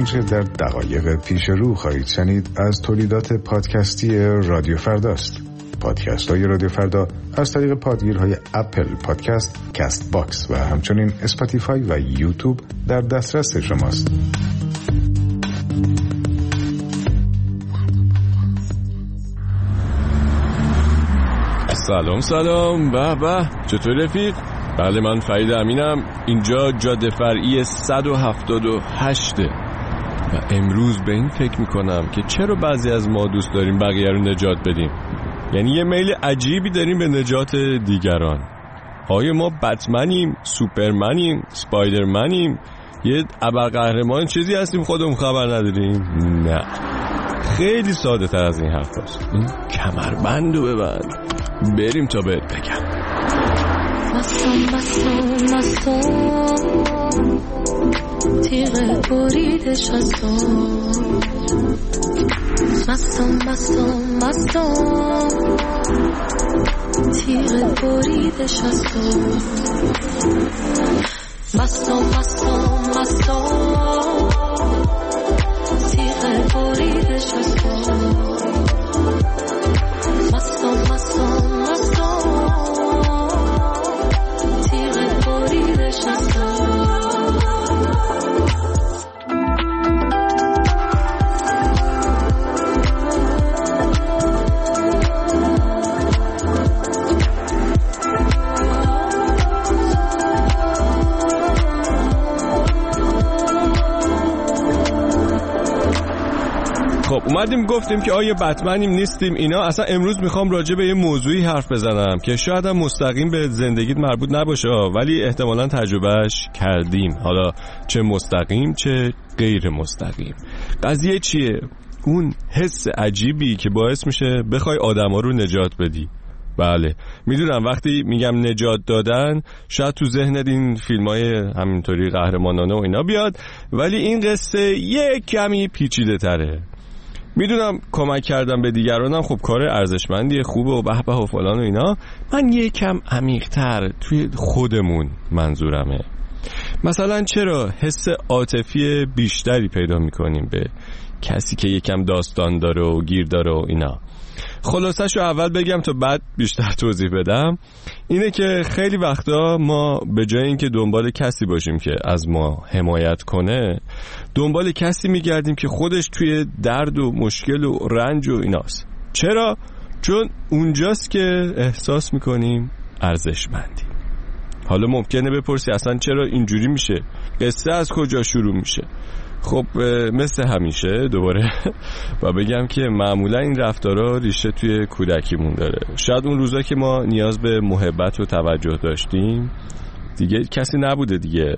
آنچه در دقایق پیش رو خواهید شنید از تولیدات پادکستی رادیو فرداست. پادکست های رادیو فردا از طریق پادگیرهای اپل پادکست، کست باکس و همچنین اسپاتیفای و یوتیوب در دسترس شماست. سلام به چطور رفیق؟ بله من فرید امینم. اینجا جاده فرعی 178 و امروز به این فکر میکنم که چرا بعضی از ما دوست داریم بقیه رو نجات بدیم. یعنی یه میل عجیبی داریم به نجات دیگران. آیا ما بتمنیم، سوپرمنیم، سپایدرمنیم، یه ابرقهرمان چیزی هستیم خودمون خبر نداریم؟ نه، خیلی ساده تر از این حرف هست. این کمربندو ببند بریم تا بهت بگم. مستم تیغ بریده شستم، مستم تیغ بریده شستم، مستم تیغ بریده شستم، مستم تیغ بریده شستم. خب اومدیم گفتیم که آیا بتمنیم نیستیم اینا. اصلا امروز میخوام راجع به یه موضوعی حرف بزنم که شاید هم مستقیم به زندگیت مربوط نباشه ولی احتمالاً تجربهش کردیم، حالا چه مستقیم چه غیر مستقیم. قضیه چیه؟ اون حس عجیبی که باعث میشه بخوای آدما رو نجات بدی. بله میدونم وقتی میگم نجات دادن شاید تو ذهنت این فیلمای همینطوری قهرمانانه و اینا بیاد، ولی این قصه یه کمی پیچیده تره. میدونم کمک کردم به دیگرانم خب کار ارزشمندیه، خوبه و به و فلان و اینا. من یه کم عمیق‌تر توی خودمون منظورمه. مثلا چرا حس عاطفی بیشتری پیدا میکنیم به کسی که یکم داستان داره و گیر داره و اینا. خلاصش رو اول بگم تا بعد بیشتر توضیح بدم. اینه که خیلی وقتا ما به جای اینکه دنبال کسی باشیم که از ما حمایت کنه، دنبال کسی میگردیم که خودش توی درد و مشکل و رنج و ایناست. چرا؟ چون اونجاست که احساس میکنیم ارزشمندیم. حالا ممکنه بپرسی اصلا چرا اینجوری میشه؟ قصه از کجا شروع میشه؟ خب مثل همیشه دوباره و بگم که معمولا این رفتارها ریشه توی کودکیمون داره. شاید اون روزا که ما نیاز به محبت و توجه داشتیم دیگه کسی نبوده دیگه،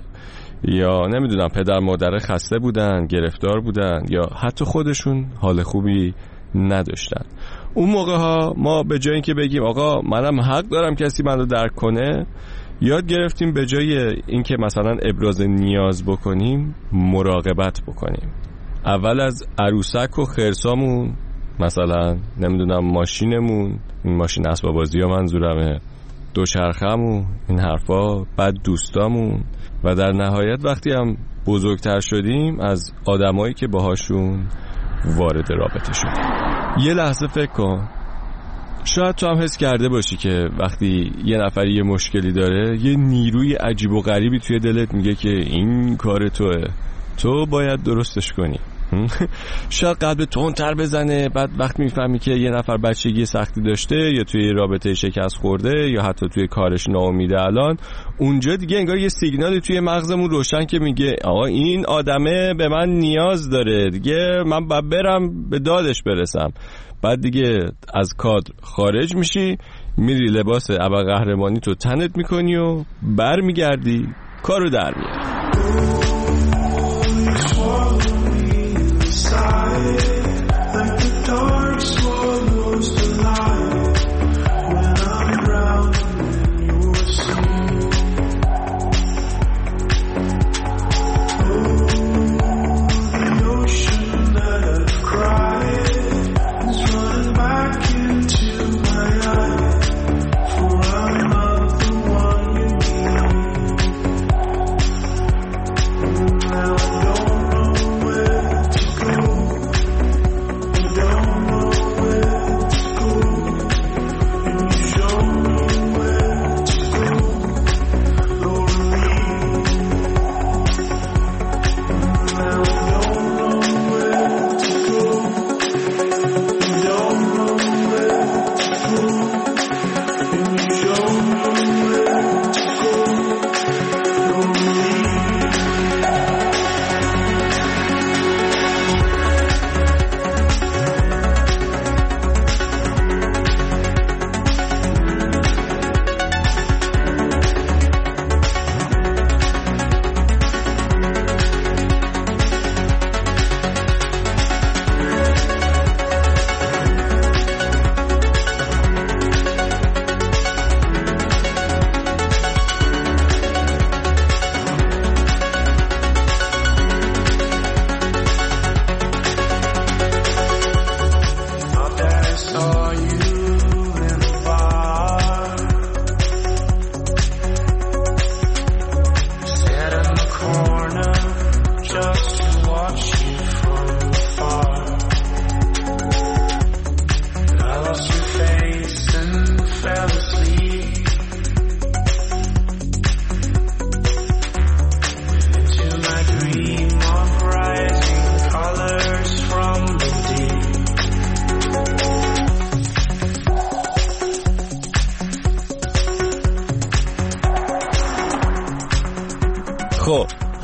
یا نمیدونم پدر مادر خسته بودن، گرفتار بودن، یا حتی خودشون حال خوبی نداشتن. اون موقع ها ما به جای اینکه بگیم آقا منم حق دارم کسی منو درک کنه، یاد گرفتیم به جای اینکه مثلا ابراز نیاز بکنیم مراقبت بکنیم. اول از عروسک و خرسامون، مثلا نمیدونم ماشینمون، این ماشین اسباب بازی ها منظورمه، دوچرخه‌مون، این حرفا، بعد دوستامون و در نهایت وقتی هم بزرگتر شدیم از آدمایی که باهاشون وارد رابطه شدیم. یه لحظه فکر کن، شاید تو هم حس کرده باشی که وقتی یه نفری یه مشکلی داره یه نیروی عجیب و غریبی توی دلت میگه که این کار توه، تو باید درستش کنی. شاید قلب تندتر بزنه. بعد وقتی میفهمی که یه نفر بچگی سختی داشته یا توی رابطه شکست خورده یا حتی توی کارش ناامیده الان، اونجا دیگه انگار یه سیگنالی توی مغزمون روشن که میگه آقا این آدمه به من نیاز داره دیگه، من باید برم به دادش برسم. بعد دیگه از کادر خارج میشی، میری لباس ابرقهرمانی تو تنت میکنی و برمیگردی کارو در میاری.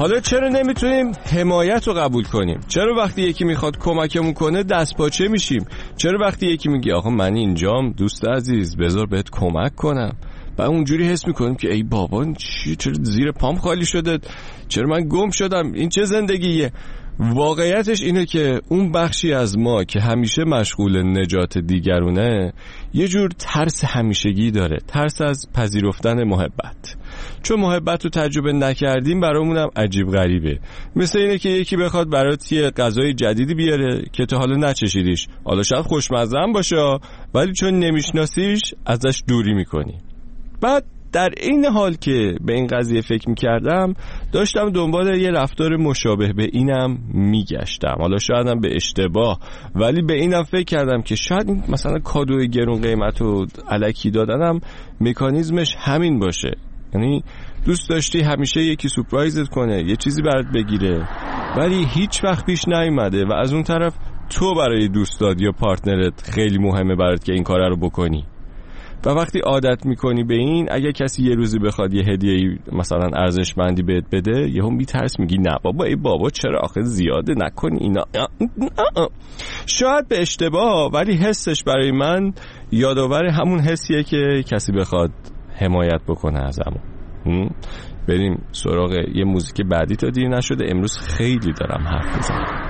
حالا چرا نمیتونیم حمایت رو قبول کنیم؟ چرا وقتی یکی میخواد کمکمون کنه دست پاچه میشیم؟ چرا وقتی یکی میگه آقا من اینجام دوست عزیز بذار بهت کمک کنم، و اونجوری حس میکنیم که ای بابا چرا زیر پام خالی شده، چرا من گم شدم، این چه زندگیه؟ واقعیتش اینه که اون بخشی از ما که همیشه مشغول نجات دیگرونه یه جور ترس همیشگی داره، ترس از پذیرفتن محبت. چون محبت رو تجربه نکردیم برامونم عجیب غریبه. مثل اینه که یکی بخواد برات یه غذای جدیدی بیاره که تا حالا نچشیدیش، حالا شاید خوشمزه هم باشه ولی چون نمیشناسیش ازش دوری میکنی. بعد در این حال که به این قضیه فکر میکردم داشتم دنبال یه رفتار مشابه به اینم میگشتم، حالا شایدم به اشتباه، ولی به اینم فکر کردم که شاید مثلا کادوی گرون قیمت و الکی دادنم مکانیزمش همین باشه. یعنی دوست داشتی همیشه یکی سورپرایزت کنه، یه چیزی برات بگیره، ولی هیچ وقت پیش نیومده و از اون طرف تو برای دوستات یا پارتنرت خیلی مهمه برات که این کار رو بکنی. و وقتی عادت میکنی به این، اگه کسی یه روزی بخواد یه هدیه مثلا ارزشمندی بهت بده، یهو میترس میگی نه بابا ای بابا چرا آخه زیاده نکنی اینا. شاید به اشتباه، ولی حسش برای من یادآور همون حسیه که کسی بخواد حمایت بکنه ازمون. بریم سراغ یه موزیک بعدی تا دیر نشده، امروز خیلی دارم حرف میزنم.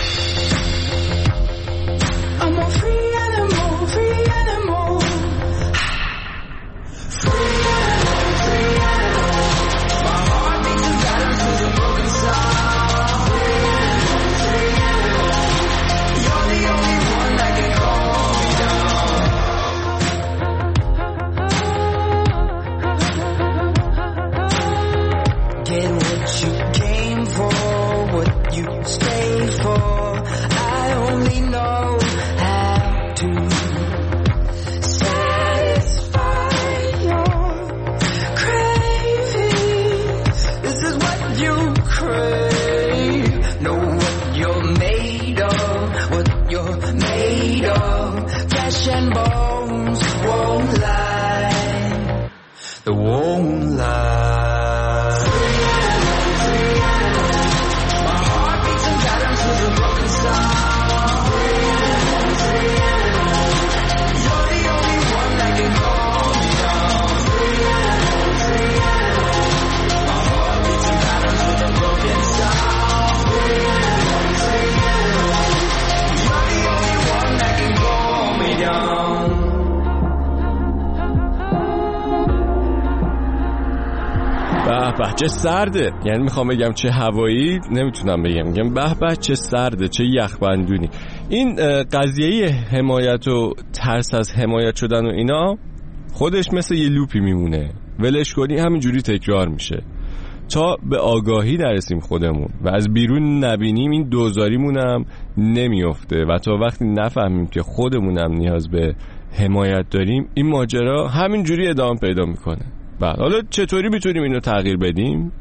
به چه سرده، یعنی میخوام بگم چه هوایی نمیتونم بگم، میگم به به چه سرده، چه یخبندونی. این قضیه حمایت و ترس از حمایت شدن و اینا خودش مثل یه لوپی میمونه، ولش کنی همینجوری تکرار میشه تا به آگاهی نرسیم خودمون و از بیرون نبینیم. این دوزاریمونم نمیفته و تا وقتی نفهمیم که خودمونم نیاز به حمایت داریم، این ماجرا همینجوری ادامه پیدا میکنه. بعد حالا چطوری میتونیم اینو تغییر بدیم؟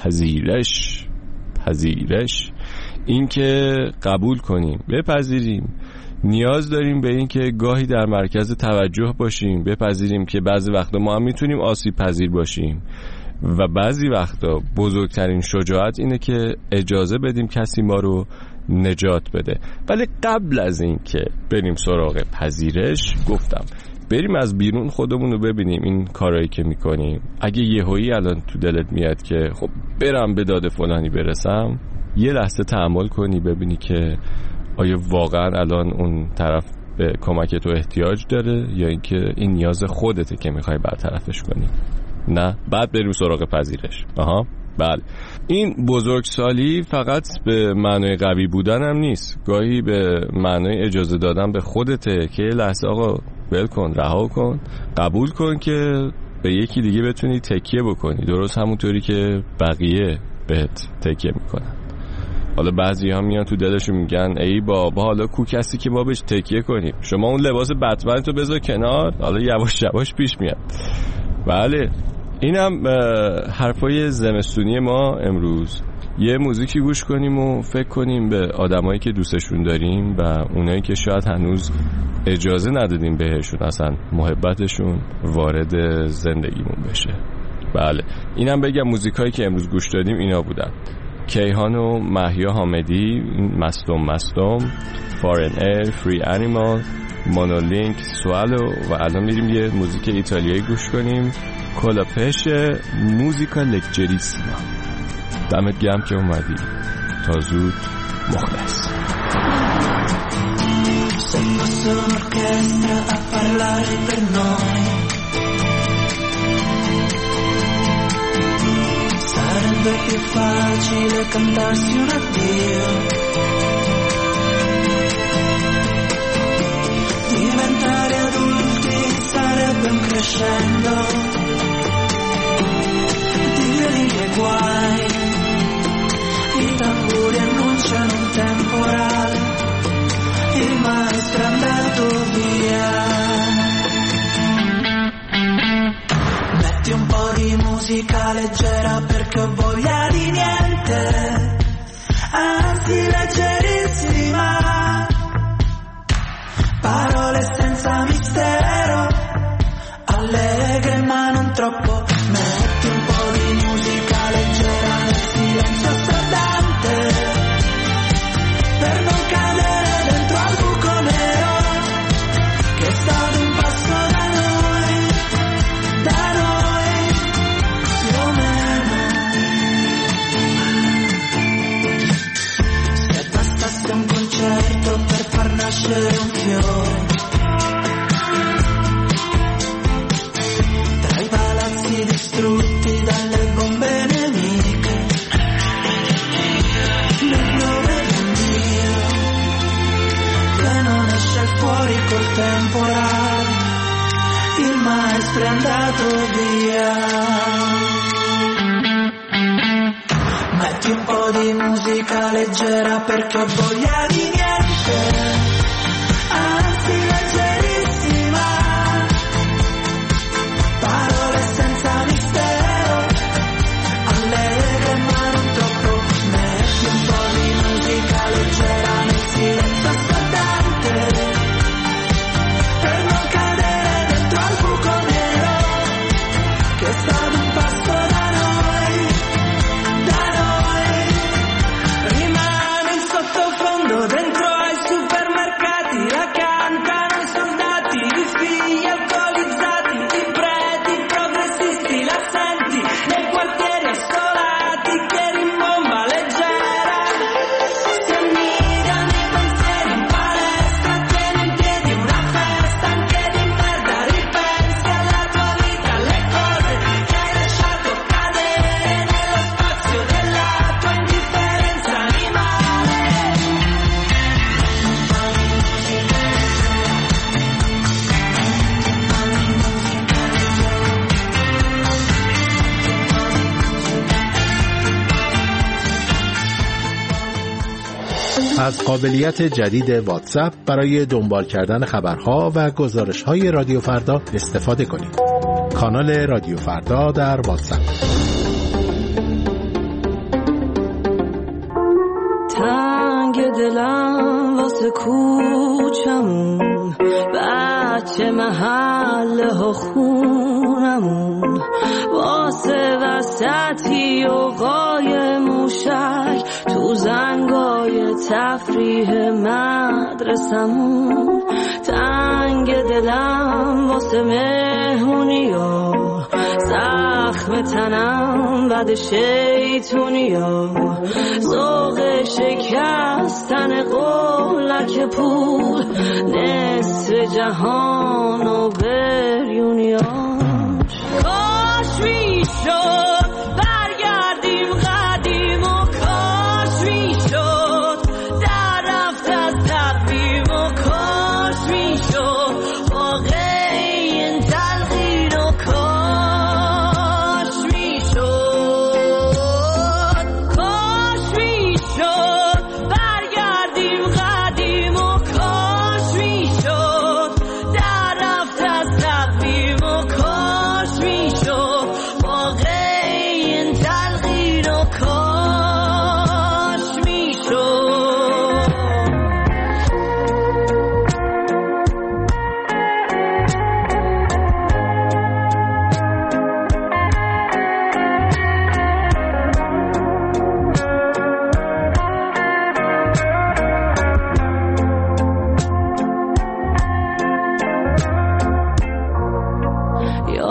پذیرش، این که قبول کنیم، بپذیریم نیاز داریم به این که گاهی در مرکز توجه باشیم، بپذیریم که بعضی وقتا ما هم میتونیم آسیب پذیر باشیم و بعضی وقتا بزرگترین شجاعت اینه که اجازه بدیم کسی ما رو نجات بده. ولی قبل از این که بریم سراغ پذیرش، گفتم بریم از بیرون خودمون رو ببینیم. این کارهایی که میکنیم اگه یهویی الان تو دلت میاد که خب برم به داد فلانی برسم، یه لحظه تأمل کنی ببینی که آیا واقعا الان اون طرف به کمک تو احتیاج داره یا اینکه این نیاز خودته که میخوای برطرفش کنی. نه، بعد بریم سراغ پذیرش. بله، این بزرگسالی فقط به معنای قوی بودن هم نیست، گاهی به معنای اجازه دادن به خودته که لحظه آقا ول کن، رها کن، قبول کن که به یکی دیگه بتونی تکیه بکنی، درست همونطوری که بقیه بهت تکیه میکنن. حالا بعضی ها میان تو دلشون میگن ای بابا حالا کو کسی که ما بهش تکیه کنیم، شما اون لباس بتمن تو بذار کنار، حالا یواش یواش پیش میاد. بله، اینم حرفای زمستونی ما امروز. یه موزیکی گوش کنیم و فکر کنیم به آدمایی که دوستشون داریم و اونایی که شاید هنوز اجازه ندادیم بهشون اصلا محبتشون وارد زندگیمون بشه. بله، اینم بگم موزیکایی که امروز گوش دادیم اینا بودن. کیهان و مهیا حامدی، مستم، فارن ایر، فری انیمال، مونولینک، سوالو. و الان میریم یه موزیک ایتالیایی گوش کنیم، کلاپش موزیکا لگجریسیما. دمت گرم که اومدی. تا زود، مخلص. Se fosse un'orchestra a parlare per noi, sarebbe più facile cantarsi un addio. Diventare adulti sarebbe un crescendo di violini e guai. I tamburi annunciano un temporale, il maestro è andato via. Metti un po' di musica leggera perché ho voglia di niente, anzi leggerissima, parole senza mistero, allegre ma non troppo. Metti un po' di musica leggera nel silenzio assordante, per non cadere dentro al buco nero che sta ad un passo da noi più o meno. Se bastasse un concerto per far nascere un fiore tra i palazzi distrutti dalle bombe nemiche, nel nome del Dio che non esce fuori col temporale, il maestro è andato via. Metti un po' di musica leggera perché ho voglia di niente, anzi leggerissima, parole senza mistero, allegre ma non troppo. Metti un po' di musica leggera nel silenzio assordante, per non cadere dentro al buco nero che sta ad un passo da noi. Rimane in sottofondo dentro ai supermercati, la cantano i soldati, i figli alcolizzati, i preti progressisti, la senti nei quartieri assolati che rimbomba leggera. Si annidano i pensieri in palestra, tieni in piedi una festa anche di merda, ripensi alla tua vita, alle cose che hai lasciato cadere nello spazio della tua indifferenza animale. از قابلیت جدید واتساپ برای دنبال کردن خبرها و گزارش‌های رادیو فردا استفاده کنید. کانال رادیو فردا در واتساپ. تنگ دلم واسه کوچمون، بچه محله ها خونمون، واسه وسطی و قای موشک تو زنگای تفریح مدرسمون. تنگ دلم واسه مهمونیا، زخم تنم بد شیطونیا، ذوق شکستن قولک پول، نصف جهان و بریونیاش. کاش میشد برگردیم قدیم و کاش میشد در رفت از تقویم و کاش میشد واقعی این تلقین و کاش میشد، کاش میشد برگردیم قدیم و کاش میشد در رفت از تقویم و کاش میشد واقعی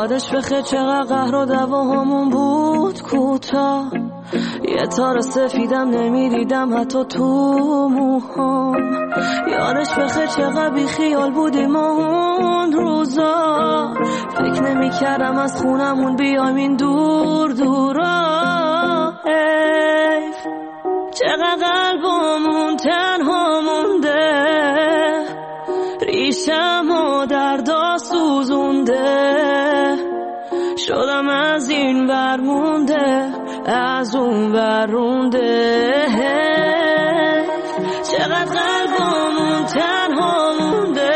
یادش بخیر چقدر قهر و دعواهامون بود کوتاه، یه تار سفیدم نمیدیدم حتی تو موهام. یادش بخیر چقدر بی خیال بودیم اون روزا، فکر نمی کردم از خونمون بیایم این دور دورا. حیف چقدر قلبمون تنها مونده، ریشم و دردا سوزونده، شدم از این ور مونده از اون ور رونده. چقدر قلبمون تنها مونده،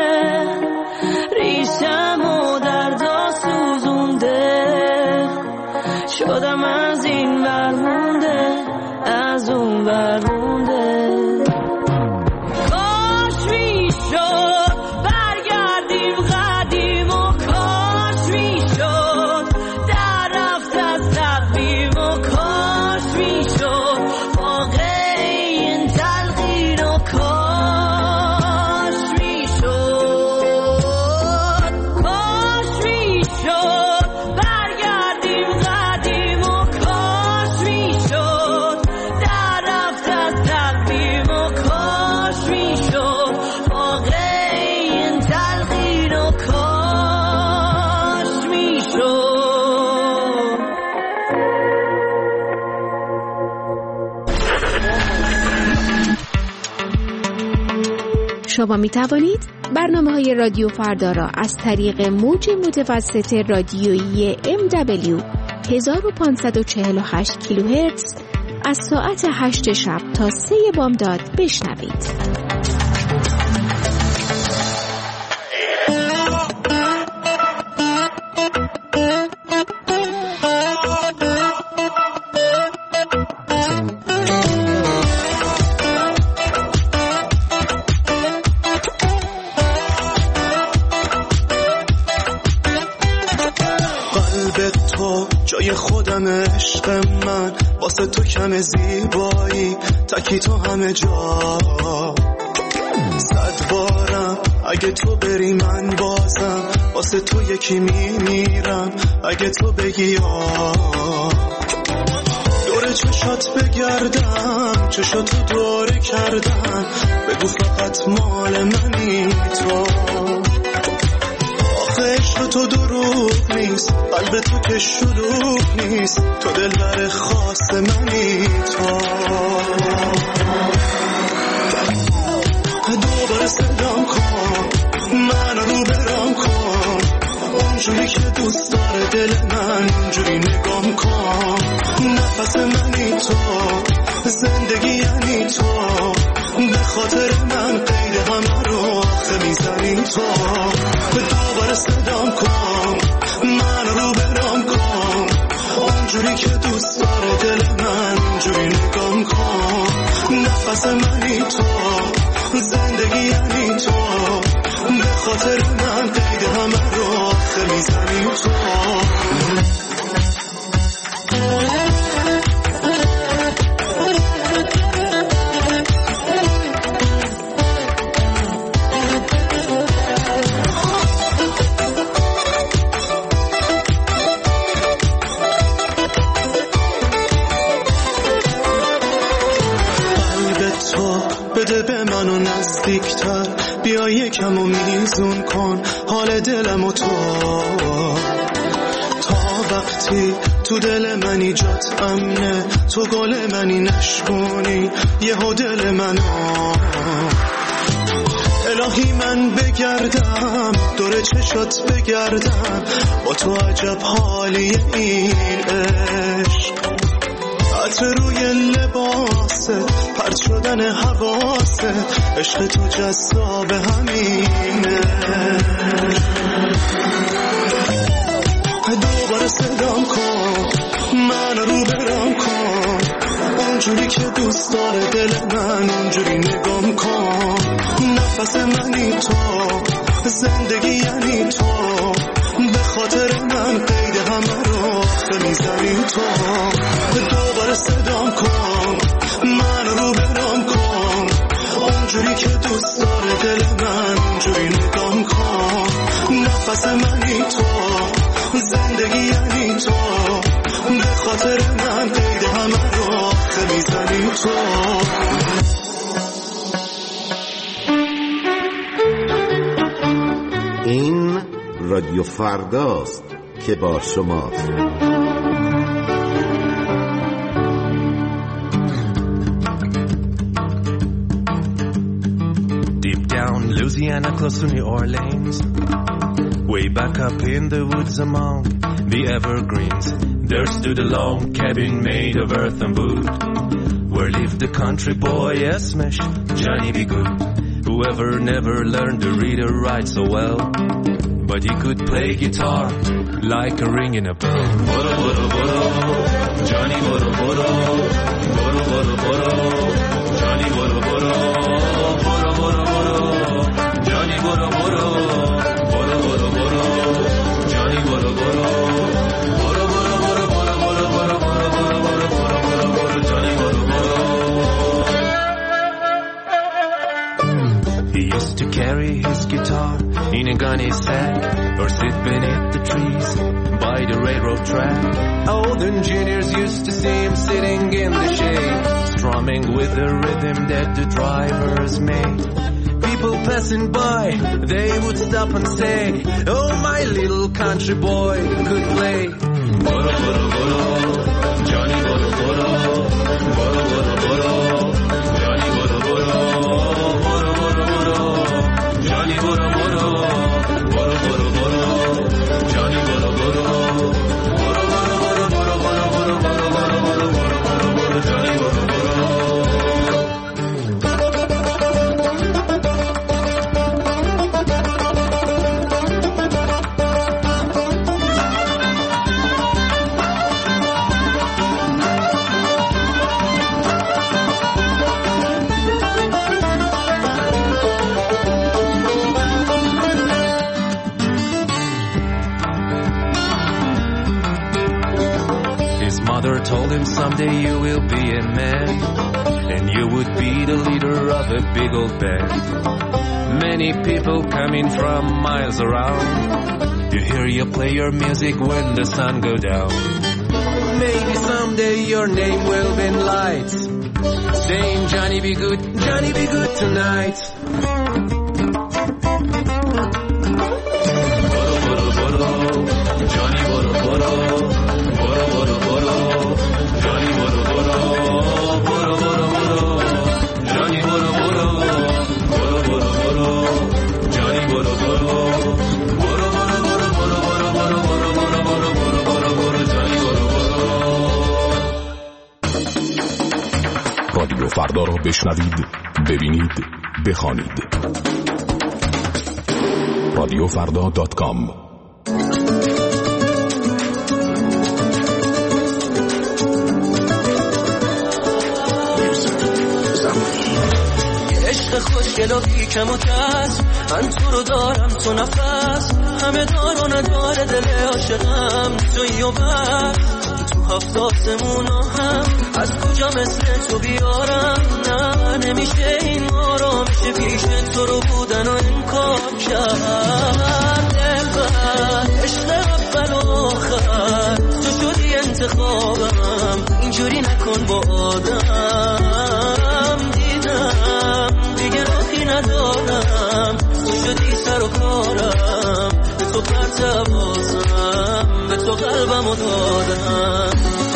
ریشم و دردا سوزونده، شدم از این ور مونده از اون ور رونده. شما می توانید برنامه‌های رادیو فردا را از طریق موج متوسط رادیویی MW 1548 کیلوهرتز از ساعت 8 شب تا 3 بامداد بشنوید. عشق من واسه تو کم زیبایی، تکی تو همه جا. 100 بارم اگه تو بری من بازم واسه تو یکی میمیرم اگه تو بگی دور چشات بگردم، چشاتو دوره کردم، بگو فقط مال منی تو. عشق تو دروغ نیست، قلب تو که شلوغ نیست، تو دلبر خاص منی تو. دوباره صدام کن، من رو برام کن، اونجوری که دوست داره دل من، اونجوری نگام کن. نفس منی تو، زندگی یعنی تو، به خاطر من قید همه رو آخه میزنی تو. دوباره صدام کن، من رو برام کن، اونجوری که دوست داره دل من، اونجوری نگام کن. نفس منی تو، زندگی یعنی تو، به خاطر من قید همه رو آخه میزنی تو. بده به منو نزدیکتر، بیا یکم و میزون کن حال دلم و تو. تا وقتی تو دل منی جات امنه، تو گل منی نشکونی یهو دل منو. الهی من بگردم دور چشات بگردم، با تو عجب حالی این عشق. عطر روی لباسه، پرت شدن حواسه، عشق تو جذاب همینه. دوباره صدام کن، من رو برام کن، اونجوری که دوست داره دل من، اونجوری نگام کن. نفس منی تو، زندگی یعنی تو، به خاطر من قید همه رو آخه میزنی تو. دوباره صدام کن، من رو برام کن، اونجوری که دوست داره دل من، اونجوری نگام کن. نفس منی تو، خاطر من قید همه رو میزنی تو. این رادیو فرداست که با شماست. Deep down Louisiana, close to New Orleans, way back up in the woods among the evergreens, there stood a log cabin made of earth and wood, where lived the country boy Esmesh, Johnny B. Good, whoever never learned to read or write so well, but he could play guitar like a ring in a bell. Boro, boro, boro, Johnny boro, boro, boro, boro, boro, Johnny boro, boro, boro, boro, boro, Johnny boro, boro, boro, boro, boro, Johnny boro, boro, boro, boro, boro, boro, boro, boro, boro, boro, boro, boro, boro, Johnny boro, boro. He used to carry his guitar in a gunny sack, or sit beneath the trees by the railroad track. Old engineers used to see him sitting in the shade, strumming with the rhythm that the drivers made. People passing by, they would stop and say, oh, my little country boy could play. Boro, boro, boro, Johnny boro, boro, boro, boro, boro, Johnny boro, boro, boro, boro, boro, Johnny boro, boro, boro, boro, boro, Johnny boro, boro, boro, boro, boro, boro, boro, boro, boro, boro, boro, boro, Johnny boro, boro. Told him someday you will be a man, and you would be the leader of a big old band. Many people coming from miles around, you hear you play your music when the sun go down. Maybe someday your name will be in lights, saying Johnny be good tonight. Boro, boro, boro, Johnny boro, boro, boro, boro, boro, Johnny boro, boro, boro, boro, boro, Johnny boro, boro, boro, boro, boro, Johnny boro, boro, boro, boro, boro, boro, boro, boro, boro, boro, boro, boro, Johnny boro, boro. رادیو فردا را بشنوید، ببینید، بخوانید. radiofrda.com. خوشگل و بیکم و کس، من تو رو دارم تو نفس، همه دار و نداره دل عاشقم تویی و بس. تو هفت آسمون هم از کجا مثل تو بیارم، نه نمیشه این آرامیشه پیش تو رو بودن و انکار کرد. دلبر عشق اول و آخر تو شدی انتخابم، اینجوری نکن با آدم. دیدم دیگه راهی ندارم، تو شدی سر و کارم، به تو پرتوازم، به تو قلبمو دادم.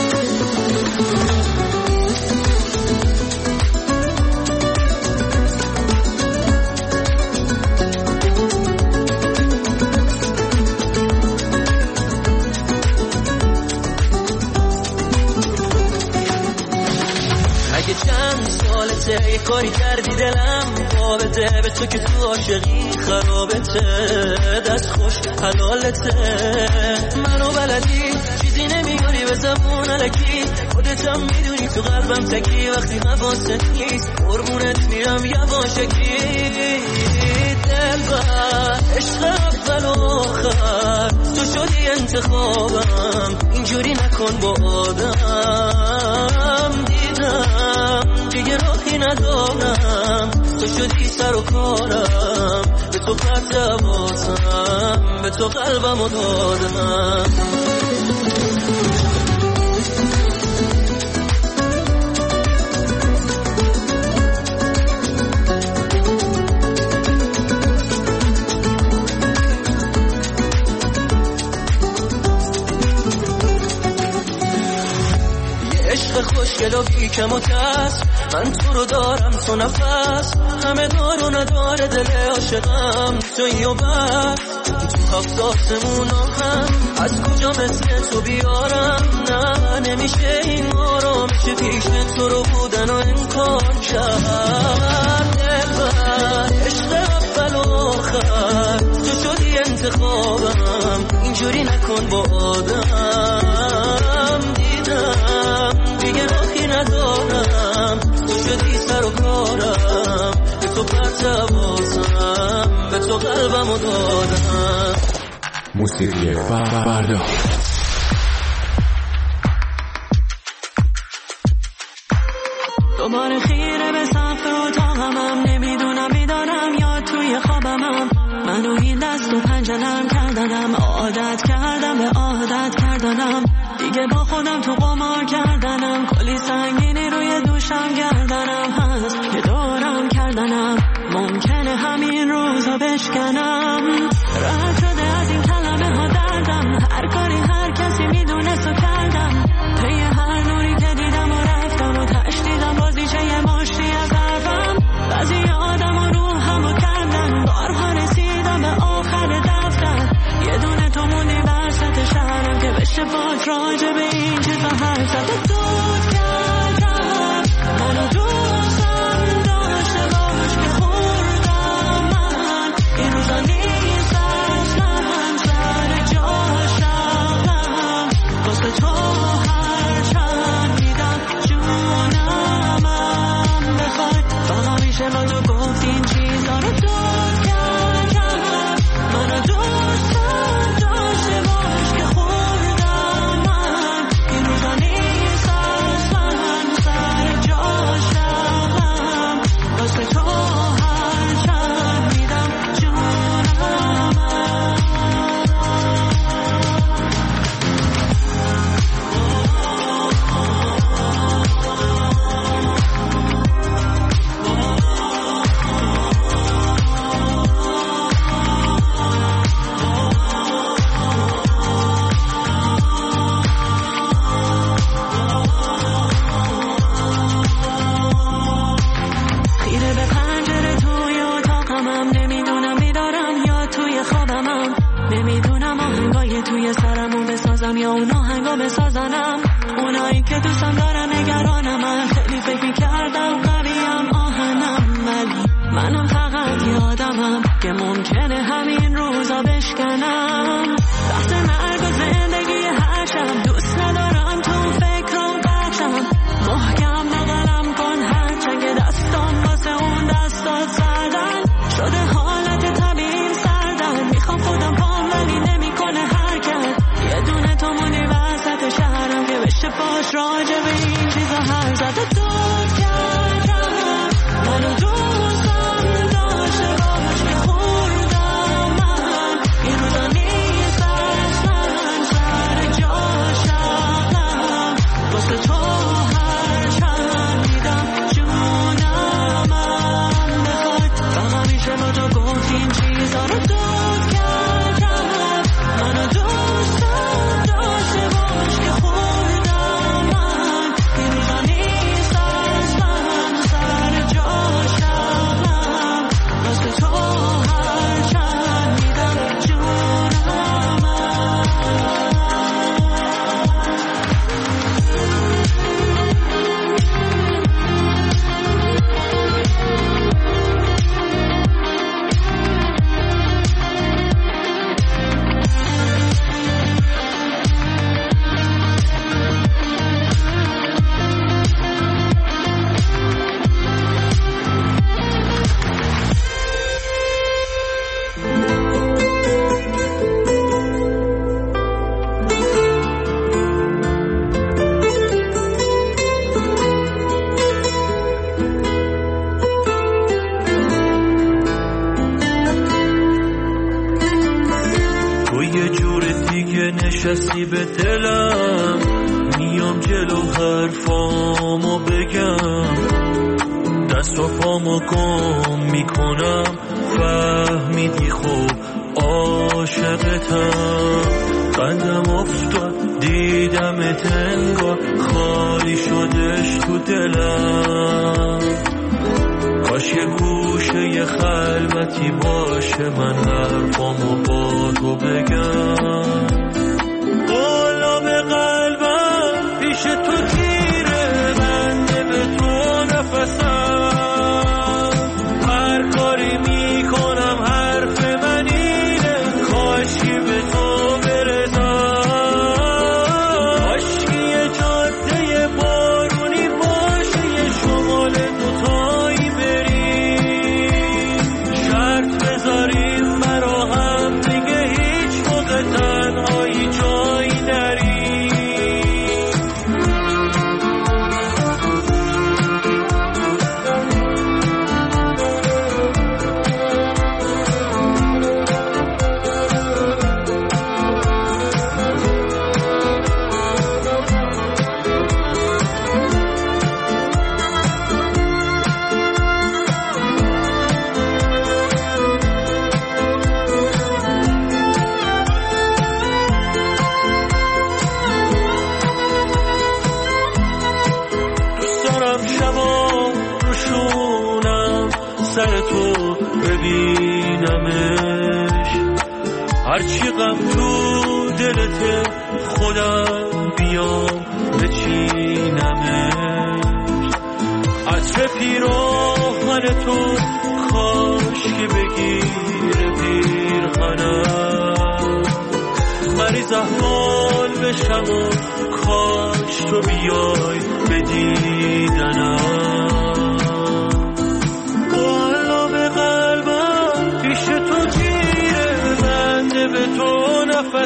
چند سالته یه کاری کردی دلم بابته، به تو که تو عاشقی خرابته، دست خوش حلالته. منو بلدی چیزی نمیگاری به زبون علکی، خودتم میدونی تو قلبم تکی، وقتی حواست نیست قربونت میرم یواشکی. دلبر عشق اول و آخر تو شدی انتخابم، اینجوری نکن با آدم. دیدم دیگه راهی ندارم، تو شدی سر و کارم، به تو پرتوازم، به تو قلبمو دادم. دل و بی کم و کس، من تو رو دارم تو نفس، همه دار و نداره دل عاشقم تویی و بس. تو هفت آسمونا هم از کجا مثل تو بیارم، نه نمیشه این آرامش پیش تو رو بودن و انکار کرد. دلبر عشق اول و آخر تو شدی انتخابم، اینجوری نکن با آدم. دیدم دیگه راهی ندارم، تو شدی سر و کارم، به تو پرتوازم، به تو قلبمو دادم. موسیقی فردا. دوباره خیره به سقف اتاقمم، نمیدونم بیدارم یا توی خوابمم. منو این دست و پنجرم کردنم، عادت کردم به عادت کردنم، دیگه با خودم تو قمار کردنم. کلی سنگینی روی دوشم گردنم هست که دورم کردنم، ممکنه همین روزا بشکنم. رد شده از این کلمه ها دردم، هر کاری هر کسی میدونست و کردم. پی هر نوری که دیدم و رفتم و تشدیدم بازیشه یه مشتی از حرفم. بعضی آدم و روحم و کردن، بارها رسیدم به آخر دفتر. یه دونه تو موندی وسط شهرم که بشه باک راجع به این چیزا حرف زد. دود کردم منو دوستم داشته باش که خوردم من، این روزا نیست اصلا سر جاشم. واسه تو هر چند میدم جونمم بخواد. فقط میشه با تو گفت این چیزا رو. دود کردم منو دوستم داشته باش که خوردم من، این روزا نیست اصلا سر جاشم. واسه تو هر چند میدم جونمم. خیره به پنجره توی اتاقمم، نمیدونم بیدارم یا توی خوابمم. نمیدونم آهنگای توی سرمو بسازم یا اون آهنگا بسازنم. اونایی که دوستم دارن نگرانم، من خیلی فکر کردم قویم آهنم، ولی منم فقط یادمم که ممکنه همین روزا بشکنم. وقت مرگ و زندگی هر شب دوست ندارم تو فکرم قشم. محکم بغلم کن هرچند که دستم واسه اون دستات زدن شده حالت طبیعیم سردن. میخوام خودم پام ولی نمیکنه حرکت. یه دونه تو موندی وسط شهرم که بشه باش راجع به این چیزا حرف زد. دود کردم منو دوستم داشته باش که خوردم من، این روزا نیست اصلا سر جاشم. واسه تو هر چند میدم جونمم بخواد. فقط میشه با تو گفت این چیزا رو. دود کردم منو دوستم داشته باش که خوردم من، این روزا نیست اصلا سر جاشم. واسه تو هر چند میدم جونمم. تو یه جور دیگه نشستی به دلم، میام جلو حرفامو بگم، دست و پامو گم میکنم، فهمیدی خوب عاشقتم. قندم افتاد دیدم تنگار خالی شدش دلم، کاش یه گوشه یه خلوتی باشه من حرفامو با تو بگم. قلاب قلبم پیش تو گیره، بنده به تو نفسم، هر کاری میکنم حرف من اینه، کاشی به تو برسم. کاشکی یه جاده بارونی باشه، یه شمال دوتایی بریم، شرط بذاریم برا هم دیگه هیچ موقع تنهایی جایی نریم. سر تو ببینمش، هرچی غم تو دلت خودم بیام بچینمش. عطر پیراهن تو کاش که بگیره پیرهنم، مریض احوال بشم و کاش تو بیای بدیدنم. به تو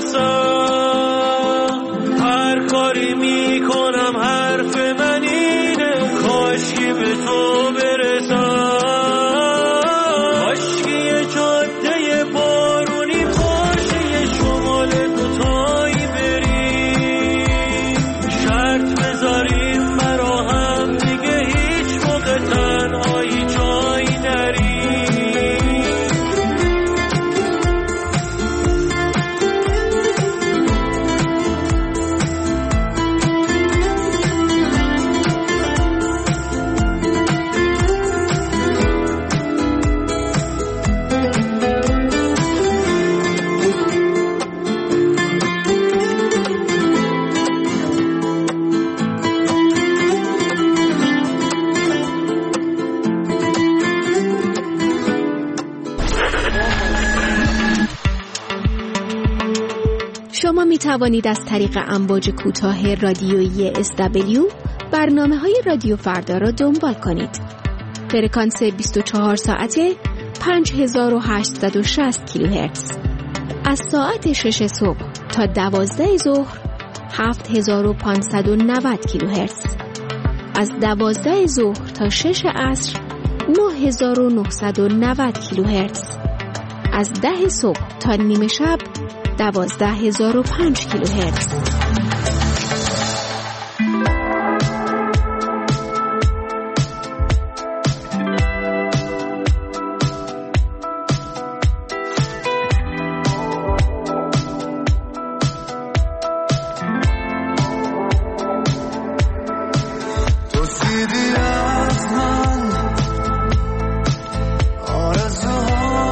نفسم، هر کاری میکنم حرف من اینه، کاشکی به تو برسم. کاشکی یه جاده بارونی باشه، یه شمال دوتایی بریم، شرط بذاریم برا هم دیگه هیچ موقع تنهایی جایی نریم. شما می توانید از طریق امواج کوتاه رادیویی SW برنامه‌های رادیو فردا را دنبال کنید. فرکانس 24 ساعته 5860 کیلوهرتز. از ساعت 6 صبح تا 12 ظهر 7590 کیلوهرتز. از 12 ظهر تا 6 عصر 9990 کیلوهرتز. از 10 صبح تا نیمه شب 12005 کیلوهرتز.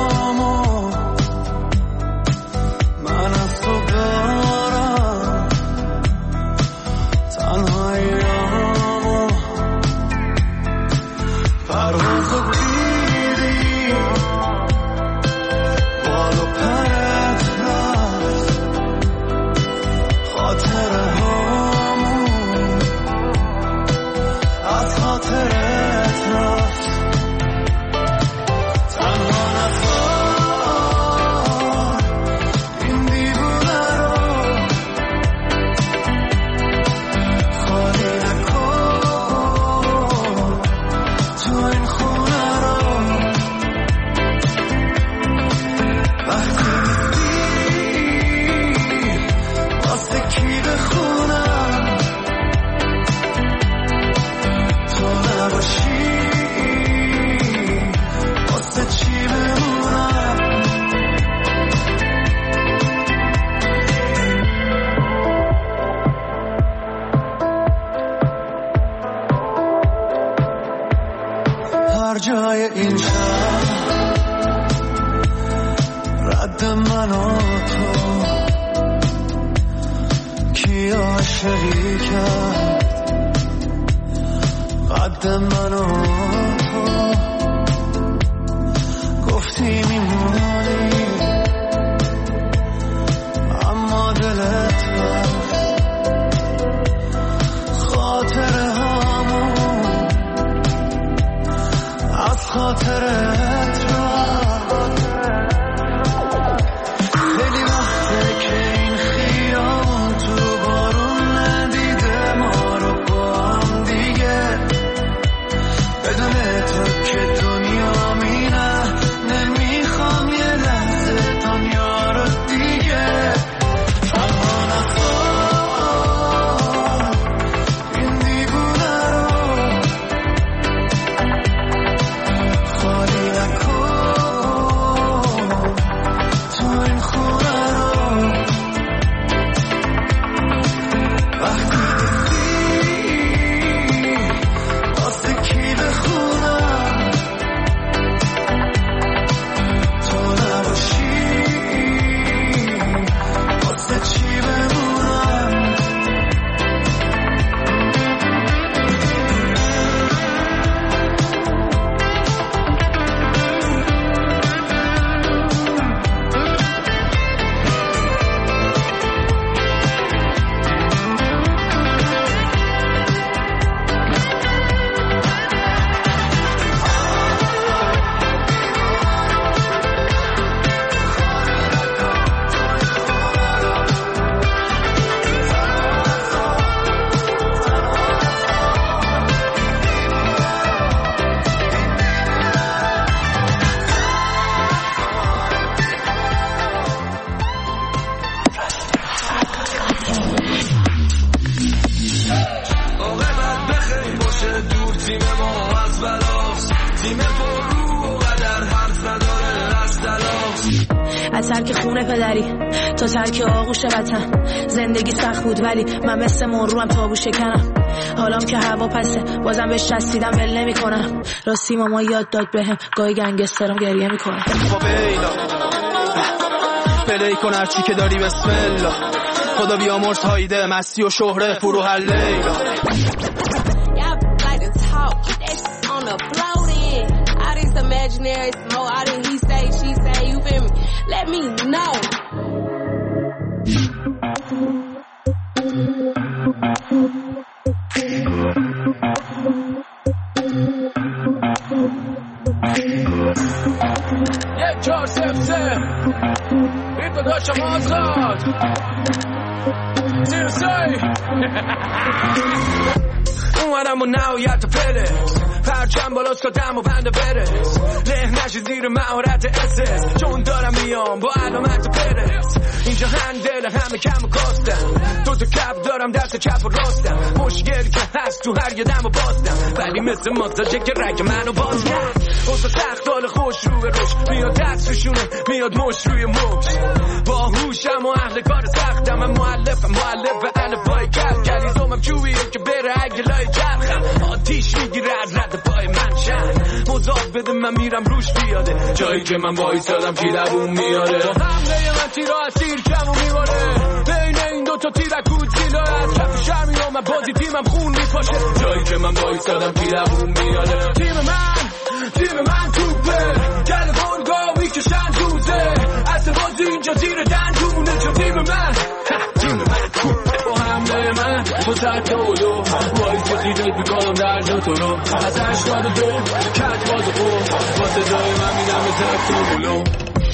من از تو دارم قد من و تو کی عاشقی کرد قد من و تو گفتی میمونی اما دلت رفت خاطره هامون از خاطرت رفت خیلی وقته که این خیابون تو بارون ندیده ما رو با هم دیگه بدون تو که دنیا مینه نمیخوام یه لحظه دنیا رو دیگه اما نخواه این دیوونه رو خالی نکن تو این خونه رو وقتی گفتی واسه کی بخونم تو نباشی واسه چی بمونم از ترک خونه پدری تا ترک آغوش وطن زندگی سخت بود ولی من مثل مروم تابو شکنم حالام که هوا پسه بازم بهش چسبیدم ول نمی‌کنم راستی ماما یاد داد بهم گاهی گنگسترم گریه میکنه خب ایلا پلی کن هرچی که داری بسم الله خدا بیامرز هایده مستی و شهره فرو هر لیلا imaginary smoke, I didn't he say, she say, you feel me? Let me know. یک 4-0 بیت داشتم آزاد زیرسای اومدم و نهایت پلس پرچم بالاست کدم و بنده برس له نشی زیر مهارت اسس چون دارم میام با علامت پرس اینجا هندل همه کم و کاستم دو تا کپ دارم دست چپ و راستم مشکل که هست تو هر یه دم و باستم ولی مثل ماساژه که رگ منو باز کرد اوزا سخت حال خوش رو به روش میاد دست روشونه میاد مش روی مش با هوشم و اهل کار سختم من مؤلف الفبای کل کلیزومم جویه که بره اگه لای جرخم آتیش میگیره از رد پای من شن مضاف بده من میرم روش بیاده جایی که من وایسادم کی لبون میاره با حمله من تیرا از تیر کمو میباره بین این دوتا تیرک کوچیلا از کف شهر میام من بازی تیمم خون میپاشه جایی که من وایسادم کی لبون میاره تیم من توپه گل برگا میکشن دوزه اصل بازی اینجا زیر دندونه چون تیم من با حمله من با سرک اولو وایس دیده بیکنم در جا تو رو از 82 کت باز خور با صدای من میدم به سرک اولو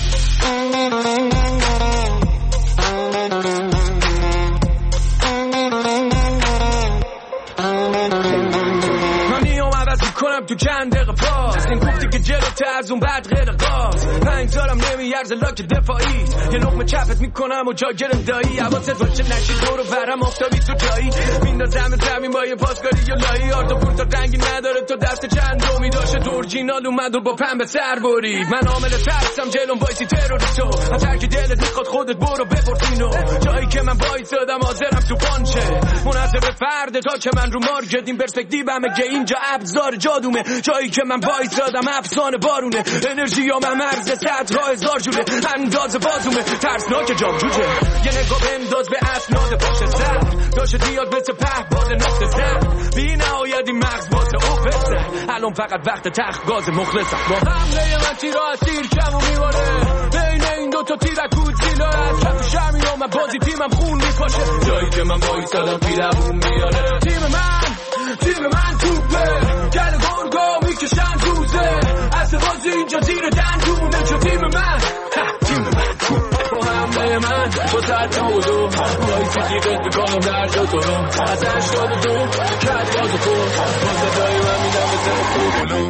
کنم تو چند دقیقه پاس این گفتی که جلوت از اون بعد غیر قاس پنج دارم نمیارزه لاک دفاعیت یه لقمه چپت میکنم و جا گرم دایی حواست باشه نشی دورو برم افتابی تو جایی میندازم زمین با یه پاسکاری یا لایی آرد و پورتا رنگی نداره تو دست چند دومی داشته اورجینال اومد و با پنبه سر برید من عامل ترسم جلوم وایسی تروریستو از هرکی دلت میخواد خودت برو بپرس اینو جایی که من وایسادم حاضرم تو پانچه منحصر برسه به فرد تا که من رو مارکتین پرسپکتیومه که اینجا ابزار جادومه، جایی که من وایسادم افسانه بارونه، انرژی ها من مرز 100 هزار جوره، انداز بازومه ترسناک جامجوجه. یه نگاه بنداز به اسناد پشت سر، داشت دیاد مثل پهباد نقطه زد، بی نهایتی مغز واسه اوپسه، الان فقط وقت تخت گاز مخلصم. با حمله من تیرا از تیر کمو میباره، بین این دوتا تیرک گودزیلا از کف شمی و من بازی تیمم خون میپاشه، جایی که من وایسادم پیرمون میاره. تیم من توپه، گل گرگا میکشن دوزه، اصل بازی اینجا زیر دندونه، چون تیم من با حمله من با سرطا و دو وایسی دیگت میکنم در جا تو رو، از 82 کت باز و خور با صدای من میدم به سر تو بلو.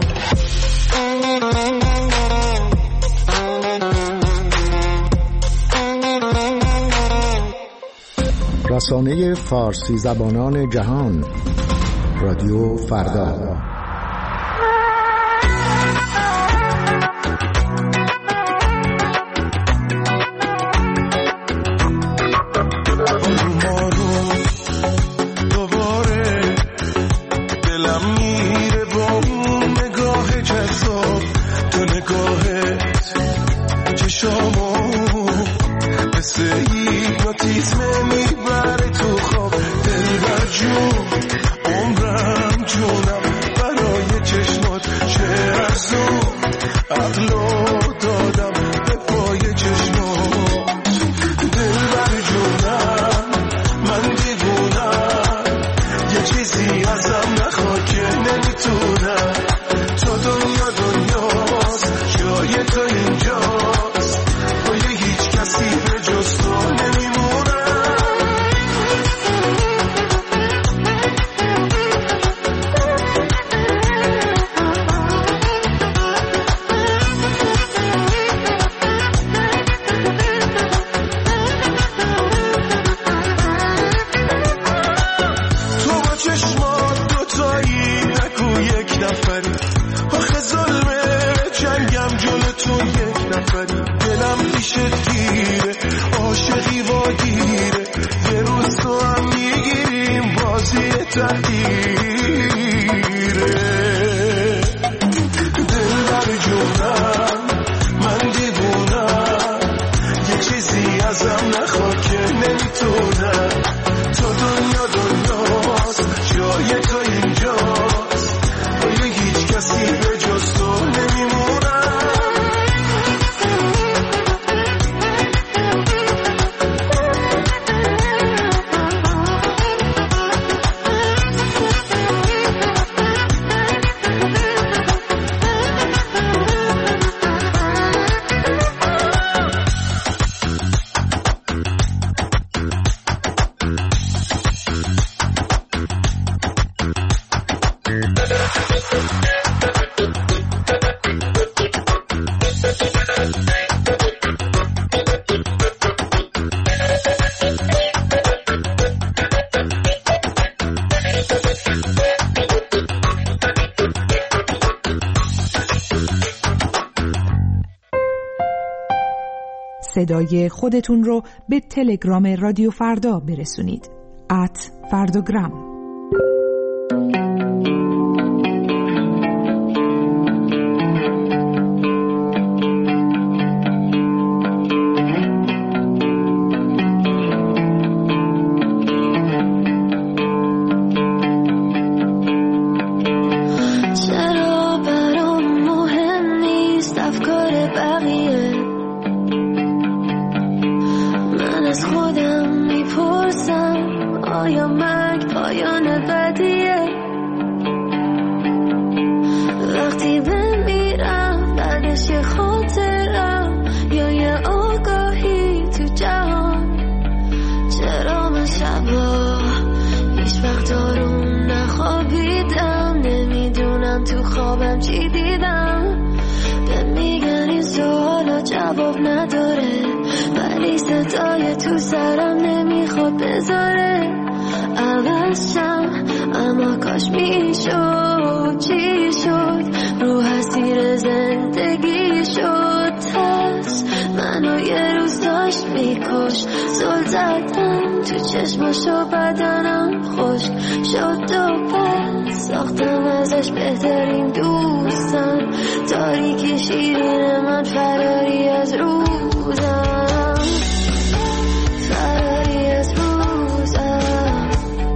رسانه فارسی زبانان جهان، رادیو فردا. صدای خودتون رو به تلگرام رادیو فردا برسونید. @فرداگرام. منو یه روز داشت میکش زل زدم تو چشماشو بدنم خشک شد و پس ساختم ازش بهترین دوستم تاریکی شیرین من فراری از روزم فراری از روزم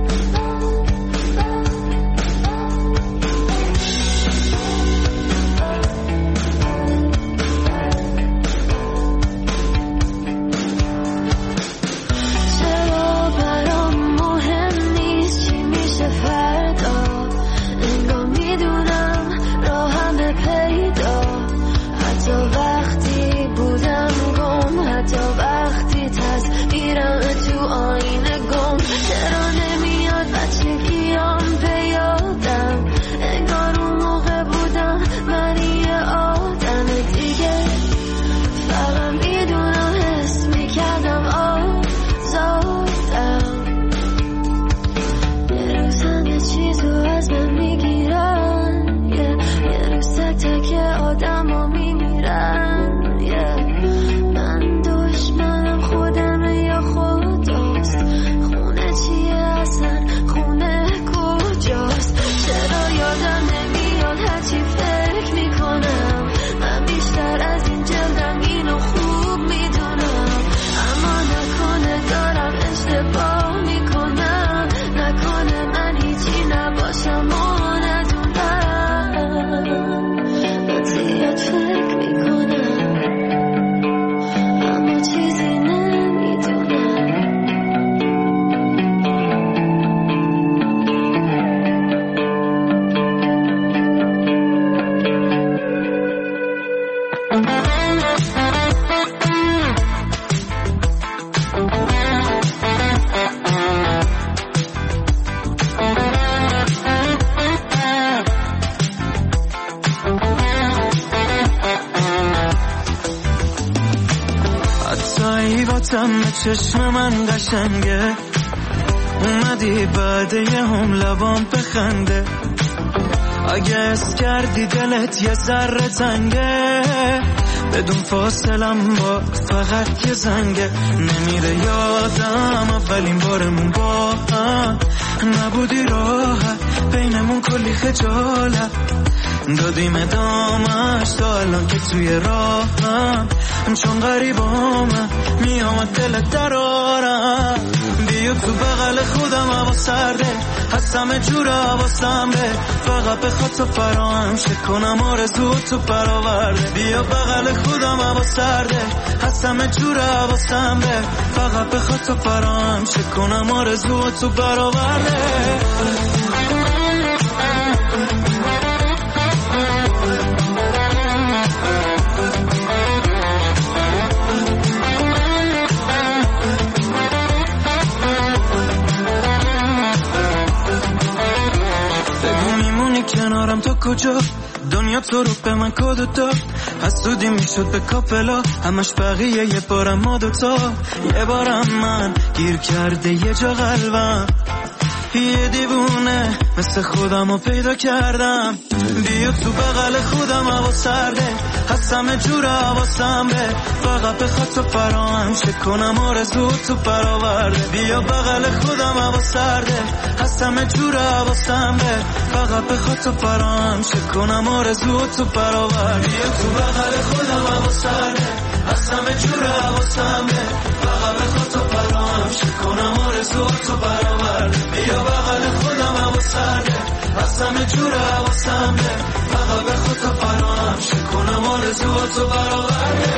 چرا برام مهم نیست چی میشه فردا انگار میدونم راهم به پیدا حتی وقتی بودم گم حتی وقتی تصویرم تو آینه گم چرا نمیاد بچگیام به یادم انگار اون موقع بودم من یه آدم دیگه فقط میدونم حس میکردم آزادم یه روز همه چیزو از من میگیرن یه روز تک تک آدم ها میمیرن من دشمنم خودمه یا خداست خونه چیه اصلا خونه کجاست چرا یادم نمیاد هرچی فکر میکنم من بیشتر از این جلدم اینو خوب میدونم اما نکنه دارم اشتباه میکنم نکنه من هیچی نباشم و ندونم من زیاد فکر میکنم اما چیزی نمیدونم حتی ایواتم چشم من قشنگه اومدی بعد یه هم لبام بخنده اگه اس کردی دلت یه ذره تنگه بدون فاصلم با فقط یه زنگه نمیره یادم اولین بارمون با هم نبودی راحت بینمون کلی خجالت دادیم ادامش تا الان که توی راهم چون غریبامم میامد دلت درارم بیا تو بغل خودم هوا سرده هستم جور حواسم به فقط بخواد تو فراهم کنم آرزو تو برآورده بیا بغل خودم هوا سرده هستم جور حواسم به فقط بخواد تو فراهم کنم آرزو تو برآورده کنارم تو کجا دنیا تو رو به من کد داد حسودی میشد به کاپلا همش بقیه یه بارم ما دوتا یه بارم من گیر کرده یه جا قلبم یه دیوونه مثل خودم رو پیدا کردم بیا تو بغل خودم هوا سرده هستم جور حواسم به فقط بخواد تو فراهم کنم آرزو تو برآورده بیا بغل خودم هوا سرده هستم جور حواسم به فقط بخواد تو فراهم کنم آرزو تو برآورده بیا تو بغل خودم هوا سرده هستم جور حواسم به فقط بخواد تو فراهم کنم آرزو تو برآورده بیا بغل خودم هوا سرده هستم جور حواسم به فقط بخواد تو فراهم کنم آرزو تو برآورده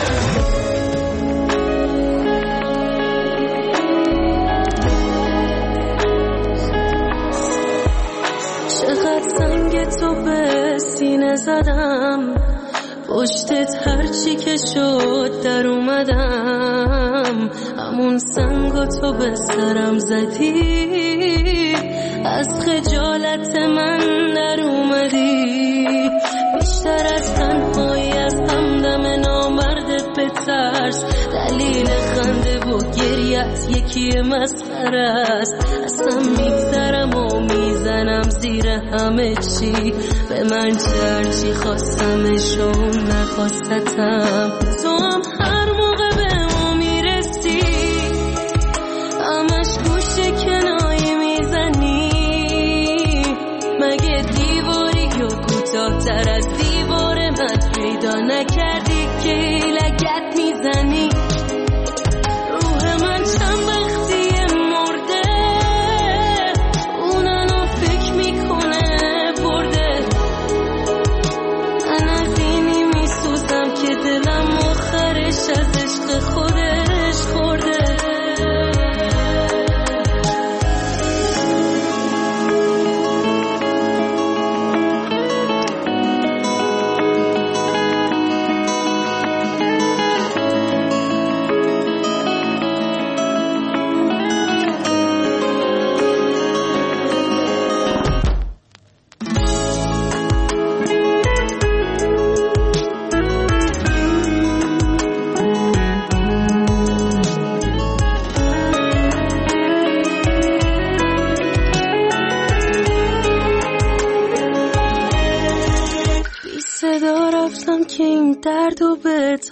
چقدر سنگ تو به سینه زدم پشتت هرچی که شد در اومدم همون سنگو تو به سرم زدی از خجالت من در اومدی بیشتر از تنهایی از همدم نامردت به ترس دلیل خنده و گریت یکی مسخره است اصلا میگذرم و میزنم زیر همه چی به من چرچی خواستمش و نخواستتم تو هم هر موقع به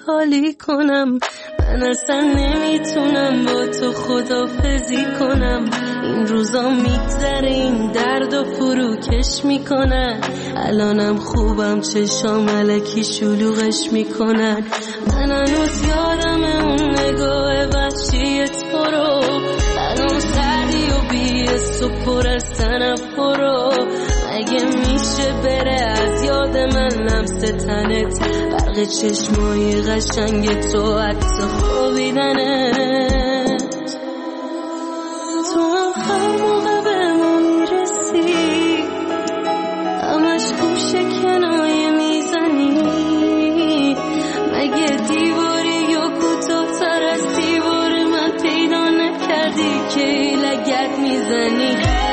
حالی کنم. من اصلا نمیتونم با تو خدافزی کنم. این روزا میگذره این درد و فروکش میکنن. الانم خوبم چشام الکی شلوغش میکنن. من هنوز یادم اون نگاه وحشی تو رو، الان سردی و بیست و پر از تنفرو. مگه میشه بره از یاد من لمس تنت، برق چشمای قشنگ تو، عکس خوابیدنت. تو هم هر موقع به ما میرسی همش گوشه کنایه میزنی. مگه دیواری یا کوتاه تر از دیوار من پیدا نکردی که لگد میزنی؟